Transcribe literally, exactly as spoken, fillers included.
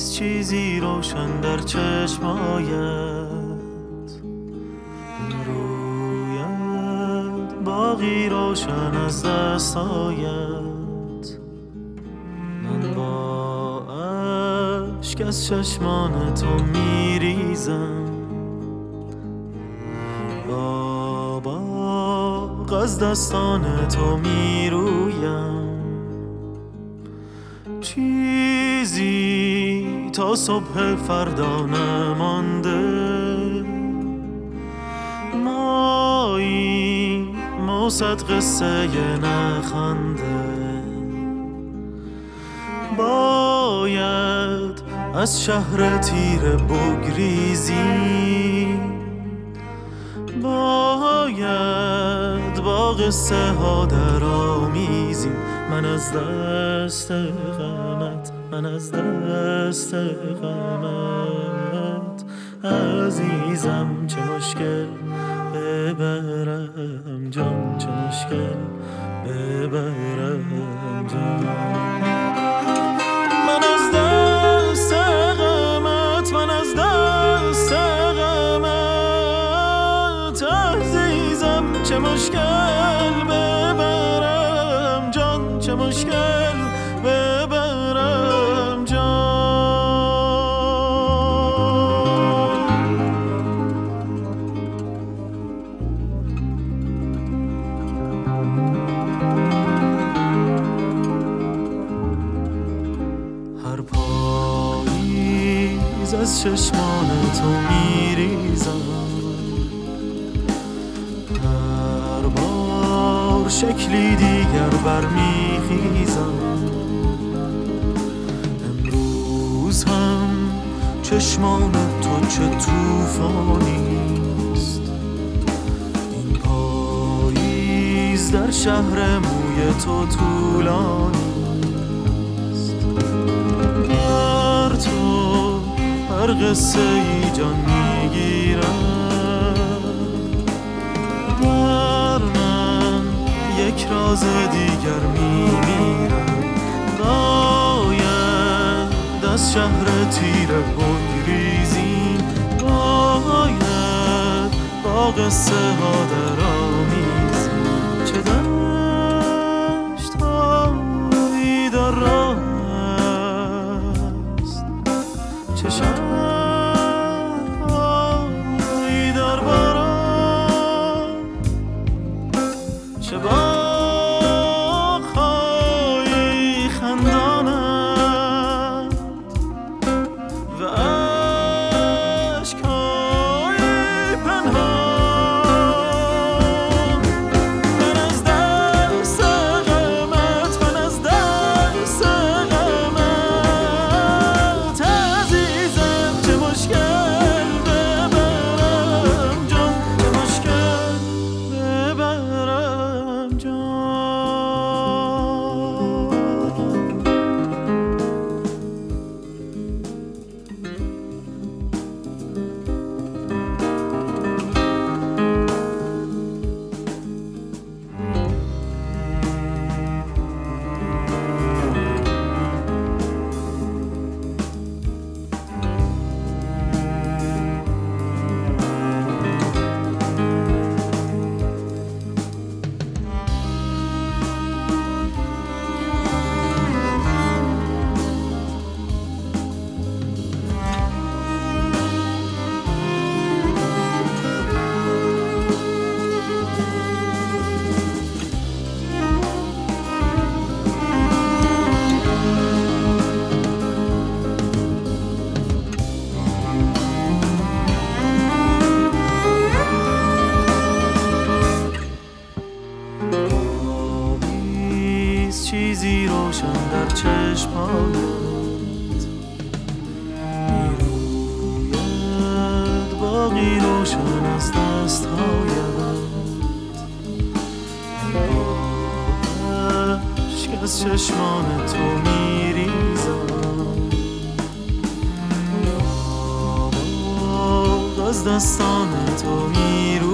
چیزی روشن در چشمایت رویت، باقی روشن از دستایت. من با عشق از چشمان تو میریزم، با باغ از دستان تو میرویم. چیزی تا صبح فردا نمانده، مایی موسد قصه نخنده. باید از شهر تیره بگریزیم، باید با قصه ها در آمیزیم. من از دست غمت، من از دست غمت عزیزم. چه مشکل ببرم جان، چه مشکل ببرم جان. من از دست غمت، من از دست غمت عزیزم. چه مشکل ببرم جان، چه مشکل ببرم جان. هر پاییز از چشمان تو میریزم، هر بار شکلی دیگر برمیخیزم. امروز هم چشمان تو چه توفانیست، این پاییز در شهر موی تو طولانیست. بر تو هر قصه ای جان میگیرم، در من یک راز دیگر میمیرم. باید از شهر تیره بگریزیم، باید با قصه ها در آمیزیم. چه دشت هایی در راه است، چه شهرهایی در باران، چه باغ‌هایی خندانند و اشک‌هایی پنهان. من از دست غمت، من از دست غمت عزیزم. چه مشکل ببرم جان، چه مشکل ببرم جان. آبیز چیزی روشن در چشمانت میروید، باقی روشن از دستهایت. با عشق از چشمان تو میریزم، با باغ از دستان تو میرویم.